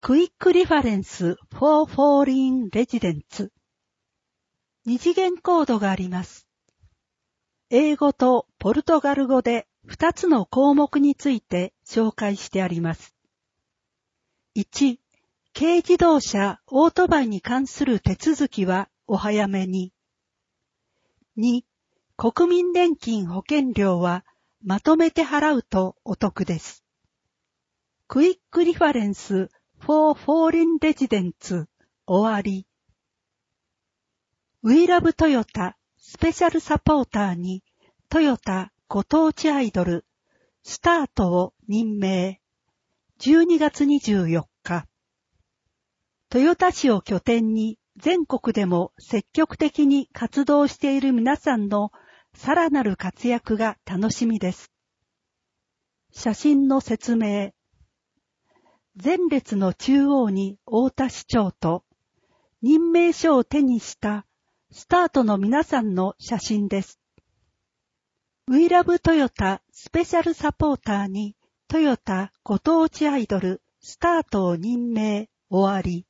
クイックリファレンス for foreign residents。二次元コードがあります。英語とポルトガル語で2つの項目について紹介してあります。1、軽自動車、オートバイに関する手続きはお早めに。2、国民年金保険料はまとめて払うとお得です。クイックリファレンス for foreign residents 終わり。We Love Toyota スペシャルサポーターにトヨタご当地アイドルスタートを任命。12月24日。豊田市を拠点に全国でも積極的に活動している皆さんのさらなる活躍が楽しみです。写真の説明。前列の中央に太田市長と任命書を手にしたスタートの皆さんの写真です。We Love Toyota スペシャルサポーターにトヨタご当地アイドルスタートを任命終わり。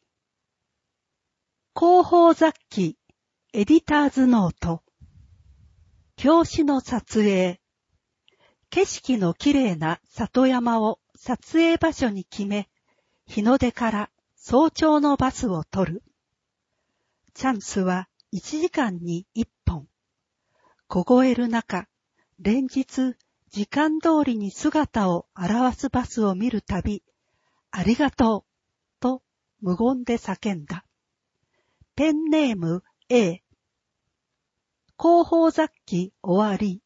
広報雑誌エディターズノート。表紙の撮影。景色のきれいな里山を撮影場所に決め、日の出から早朝のバスを取る。チャンスは1時間に1本。凍える中、連日時間通りに姿を現すバスを見るたび、ありがとう、と無言で叫んだ。ペンネーム A。広報雑誌終わり。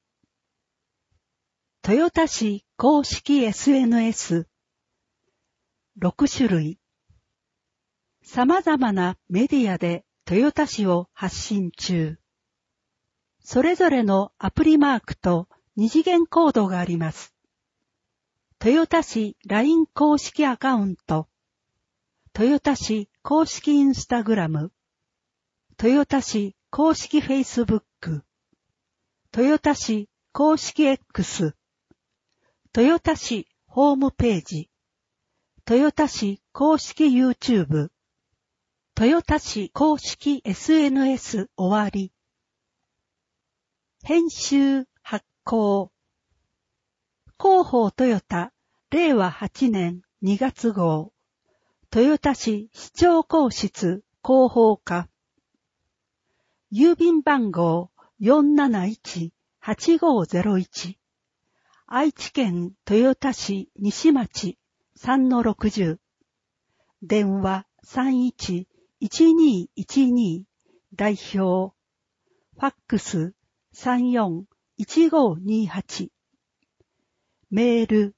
豊田市公式 SNS。6種類。様々なメディアで豊田市を発信中。それぞれのアプリマークと二次元コードがあります。豊田市 LINE 公式アカウント。豊田市公式インスタグラム。豊田市公式フェイスブック。豊田市公式 X。豊田市ホームページ。豊田市公式 YouTube。豊田市公式 SNS 終わり。編集発行。広報トヨタ令和8年2月号。豊田市市長公室広報課。郵便番号 471-8501。愛知県豊田市西町 3-60。電話 31-1212 代表。ファックス 34-1528。メール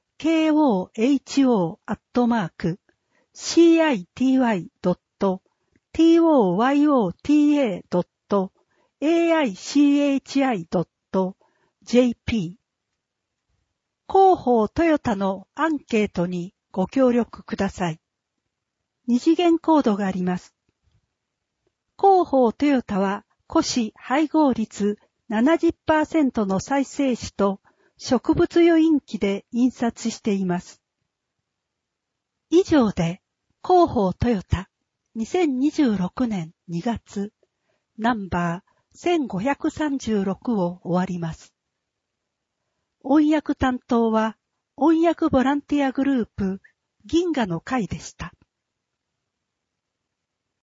koho@toyota.aichi.jp。 広報トヨタのアンケートにご協力ください。二次元コードがあります。広報トヨタは古紙配合率 70% の再生紙と植物油印機で印刷しています。以上で広報トヨタ2026年2月ナンバー1536を終わります。音訳担当は音訳ボランティアグループ銀河の会でした。